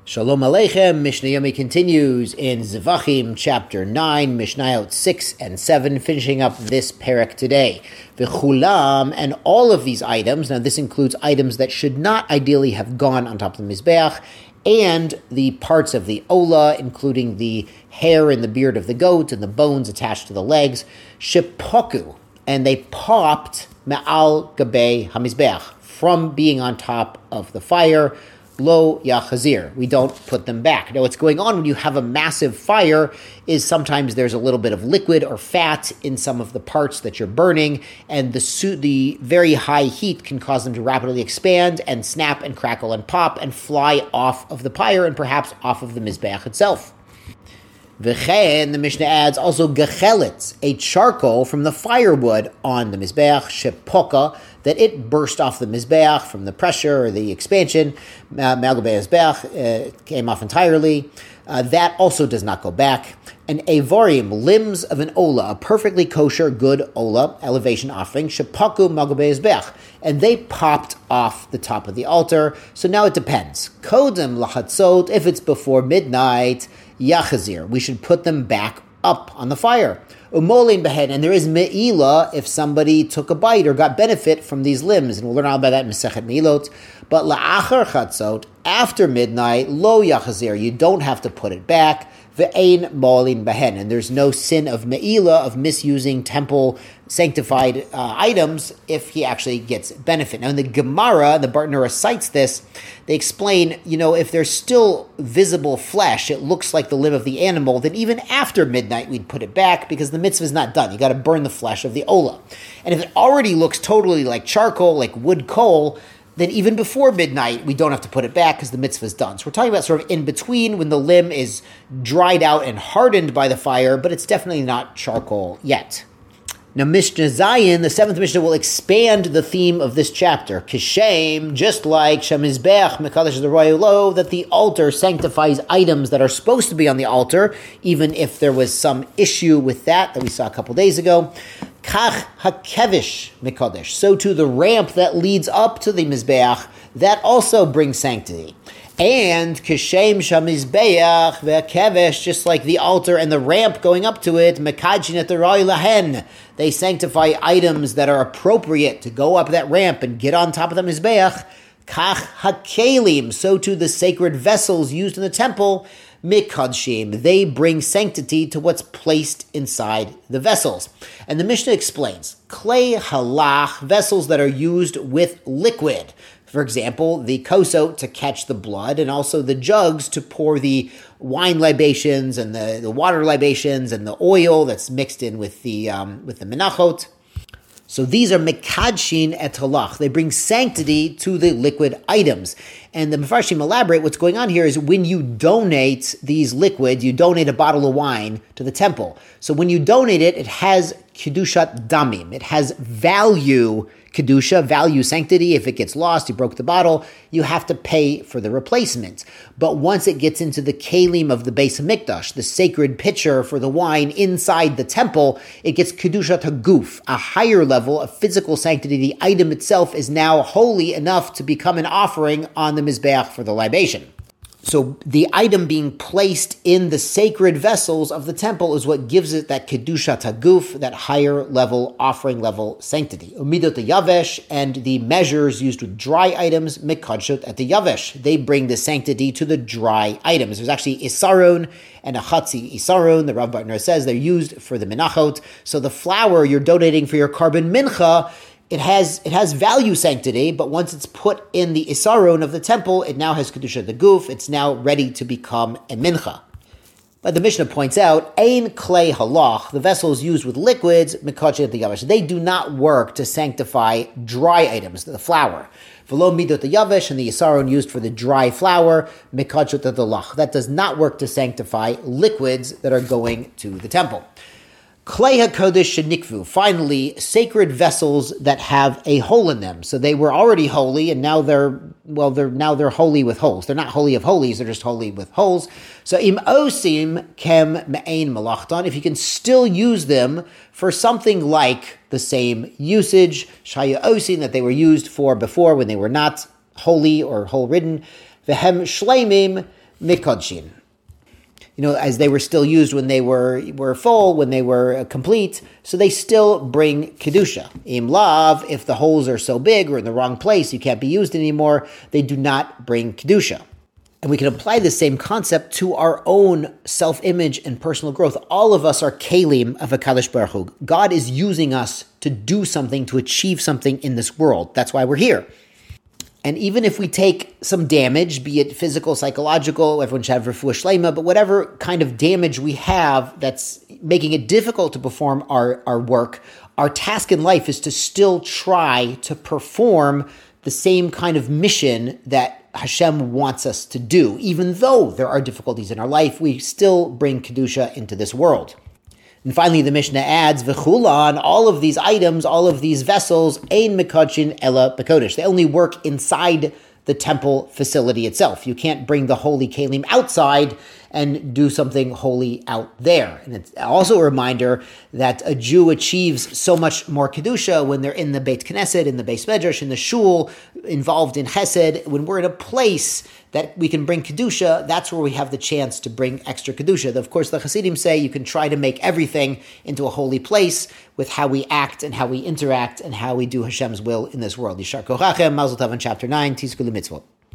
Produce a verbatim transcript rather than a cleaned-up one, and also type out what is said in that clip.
Shalom Aleichem. Mishnah Yomi continues in Zvachim chapter nine, Mishnayot six and seven, finishing up this parak today. V'chulam, and all of these items, now this includes items that should not ideally have gone on top of the Mizbeach, and the parts of the Ola, including the hair and the beard of the goat and the bones attached to the legs, shepoku, and they popped me'al gabei hamizbeach, from being on top of the fire. Lo yachazir. We don't put them back. Now, what's going on when you have a massive fire is sometimes there's a little bit of liquid or fat in some of the parts that you're burning, and the su- the very high heat can cause them to rapidly expand and snap and crackle and pop and fly off of the pyre and perhaps off of the mizbeach itself. V'chen, the Mishnah adds, also gecheletz, a charcoal from the firewood on the mizbeach, shepoka, that it burst off the mizbeach from the pressure or the expansion, malgabei mizbeach, uh, came off entirely. Uh, that also does not go back. And avorim, limbs of an ola, a perfectly kosher, good ola, elevation offering, shepaku malgabei mizbeach, and they popped off the top of the altar. So now it depends. Kodem lachatzot, if it's before midnight, yachazir, we should put them back up on the fire. Umolin behen, and there is me'ila if somebody took a bite or got benefit from these limbs, and we'll learn all about that in Masechet Meilot. But la'achar chatzot, after midnight, lo yachazir, you don't have to put it back. Ve'ein molin behen, and there's no sin of me'ila, of misusing temple sanctified uh, items if he actually gets benefit. Now in the Gemara, the Bartanura cites this, they explain, you know, if there's still visible flesh, it looks like the limb of the animal, then even after midnight we'd put it back because the mitzvah is not done. You got to burn the flesh of the ola. And if it already looks totally like charcoal, like wood coal, then even before midnight, we don't have to put it back because the mitzvah is done. So we're talking about sort of in between when the limb is dried out and hardened by the fire, but it's definitely not charcoal yet. Now, Mishnah Zayin, the seventh Mishnah, will expand the theme of this chapter. Kishem, just like Shemizbech, Mekadesh Lo, that the altar sanctifies items that are supposed to be on the altar, even if there was some issue with that that we saw a couple days ago. Kach hakevish Mekadesh, so too the ramp that leads up to the Mizbeach, that also brings sanctity. And Kishem Shamizbeach ve'kevesh, just like the altar and the ramp going up to it, Mekadjin et Roi lahen, they sanctify items that are appropriate to go up that ramp and get on top of the Mizbeach. Kach hakelim, so too the sacred vessels used in the temple, Mikadshim, they bring sanctity to what's placed inside the vessels. And the Mishnah explains, clay halach, vessels that are used with liquid. For example, the kosot to catch the blood, and also the jugs to pour the wine libations and the, the water libations and the oil that's mixed in with the um, with the menachot. So these are mekadshin et halach. They bring sanctity to the liquid items. And the Mefarshim elaborate what's going on here is when you donate these liquids, you donate a bottle of wine to the temple. So when you donate it, it has kedushat damim. It has value, kedusha, value, sanctity. If it gets lost, you broke the bottle, you have to pay for the replacement. But once it gets into the kelim of the Beis HaMikdash, the sacred pitcher for the wine inside the temple, it gets kedushat haguf, a higher level of physical sanctity. The item itself is now holy enough to become an offering on the Mizbeach for the libation. So the item being placed in the sacred vessels of the temple is what gives it that kedushat haguf, that higher level, offering level sanctity. Umidot the yavesh, and the measures used with dry items, mikadshot at the yavesh. They bring the sanctity to the dry items. There's actually isaron and a chatzi isaron. The Rav Bartner says they're used for the menachot. So the flour you're donating for your carbon mincha, It has it has value sanctity, but once it's put in the isaron of the temple, it now has kedusha the guf. It's now ready to become a mincha. But the Mishnah points out, ein clay halach, the vessels used with liquids, mikachet the yavesh, they do not work to sanctify dry items, the flour. V'lo midot the yavesh, and the isaron used for the dry flour, mikachet the lach. That does not work to sanctify liquids that are going to the temple. Klei HaKodesh shenikvu, finally, sacred vessels that have a hole in them. So they were already holy, and now they're, well, they're now they're holy with holes. They're not holy of holies, they're just holy with holes. So im osim kem me'ein malachtan, if you can still use them for something like the same usage, shaya osim, that they were used for before when they were not holy or hole-ridden, vehem shleimim, mikodshin. You know, as they were still used when they were were full, when they were complete, so they still bring kedusha. Im lav, if the holes are so big or in the wrong place, you can't be used anymore, they do not bring kedusha. And we can apply the same concept to our own self-image and personal growth. All of us are kelim of HaKadosh Baruch Hu. God is using us to do something, to achieve something in this world. That's why we're here. And even if we take some damage, be it physical, psychological, everyone should have refuah shleima, but whatever kind of damage we have that's making it difficult to perform our, our work, our task in life is to still try to perform the same kind of mission that Hashem wants us to do. Even though there are difficulties in our life, we still bring Kedusha into this world. And finally, the Mishnah adds, V'chulan, all of these items, all of these vessels, ein mekadshin ela b'kodesh. They only work inside the temple facility itself. You can't bring the holy kelim outside and do something holy out there. And it's also a reminder that a Jew achieves so much more Kedusha when they're in the Beit Knesset, in the Beis Medrash, in the Shul, involved in Chesed. When we're in a place that we can bring Kedusha, that's where we have the chance to bring extra Kedusha. Of course, the Hasidim say you can try to make everything into a holy place with how we act and how we interact and how we do Hashem's will in this world. Yishar Kochachem, Mazel Tov on chapter nine, Tizku L'Mitzvot.